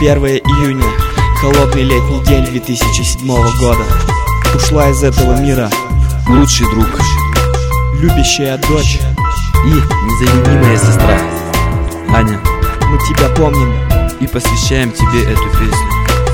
1 июня, холодный летний день 2007 года. Ушла из этого мира лучший друг, любящая дочь и незаменимая сестра Аня. Мы тебя помним и посвящаем тебе эту песню.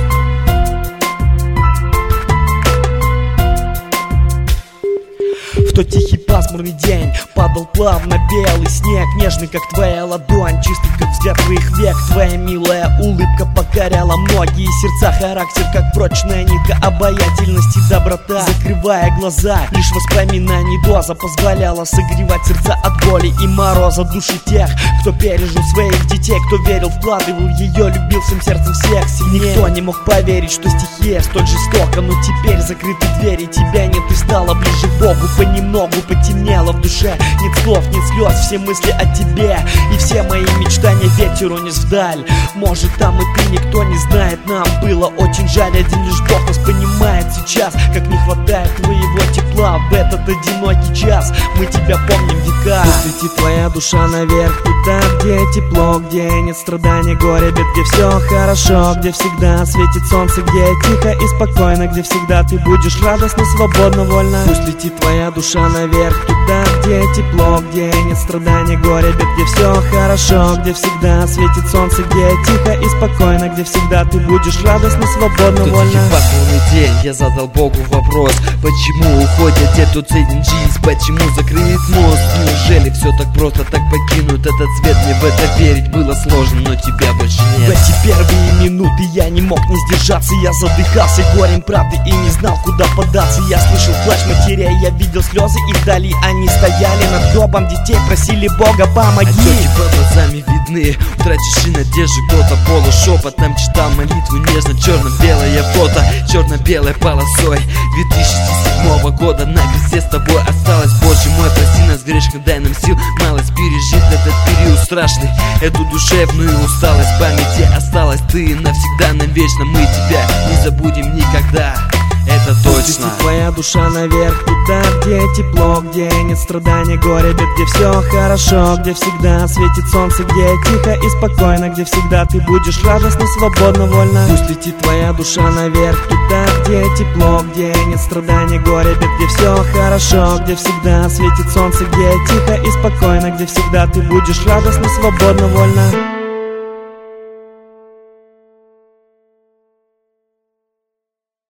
В тот тихий пасмурный день падал плавно белый снег, нежный, как твоя ладонь, чистый, как взгляд твоих век. Твоя милая улыбка покоряла многие сердца, характер, как прочная нитка, обаятельность и доброта. Закрывая глаза, лишь воспоминаний доза позволяла согревать сердца от боли и мороза. Души тех, кто пережил своих детей, кто верил, вкладывал ее, любил всем сердцем всех сильнее. Никто не мог поверить, что стихия столь жестока, но теперь закрыты двери, тебя нет и стала ближе к Богу. Понемногу потемнело в душе, нет слов, нет слез, все мысли о тебе и все мои мечтания ветер унес вдаль. Может, там и ты, никто не знает, нам было очень жаль. Один лишь Бог нас понимает сейчас, как не хватает твоего тепла в этот одинокий час. Мы тебя помним века. Пусть летит твоя душа наверх, туда, где тепло, где нет страданий, горя, бед, где все хорошо, где всегда светит солнце, где тихо и спокойно, где всегда ты будешь радостно, свободно, вольно. Пусть летит твоя душа наверх, туда, где тепло, где нет страданий, горя, бед, где все хорошо, где всегда светит солнце, где тихо и спокойно, где всегда ты будешь радостно, свободно, вольно. В тот пасмурный день я задал Богу вопрос: почему уходят те, кто ценит жизнь, почему закрыт мост? Неужели все так просто, так покинут этот свет? Мне в это верить было сложно, но тебя больше нет. В эти первые минуты я не мог не сдержаться, я задыхался горем правды и не знал, куда податься. Я слышал плач матерей, я видел слезы, и вдали они стояли над гробом детей, просили Бога, помоги. Отеки под глазами видны, утративший надежды кто-то, полушепотом читал молитву нежно, черно-белое фото, черно-белой полосой 2007 года на кресте с тобой осталось. Боже мой, прости нас грешных, дай нам сил малость пережить этот период страшный, эту душевную усталость. В памяти осталась ты навсегда, навечно, мы тебя не забудем никогда. Это точно. Пусть твоя душа наверх, туда, где тепло, где нет страданий, горя, бед, где все хорошо, где всегда светит солнце, где тихо и спокойно, где всегда ты будешь радостно, свободно, вольно. Пусть летит твоя душа наверх, туда, где тепло, где нет страданий, горя, бед, где все хорошо, где всегда светит солнце, где тихо и спокойно, где всегда ты будешь радостно, свободно, вольно.